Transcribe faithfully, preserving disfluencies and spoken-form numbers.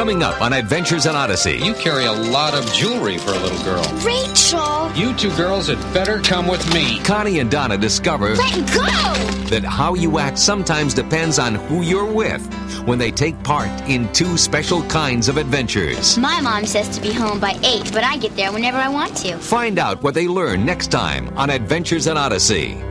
Coming up on Adventures in Odyssey. You carry a lot of jewelry for a little girl. Rachel! You two girls had better come with me. Connie and Donna discover Let go! that how you act sometimes depends on who you're with when they take part in two special kinds of adventures. My mom says to be home by eight, but I get there whenever I want to. Find out what they learn next time on Adventures in Odyssey.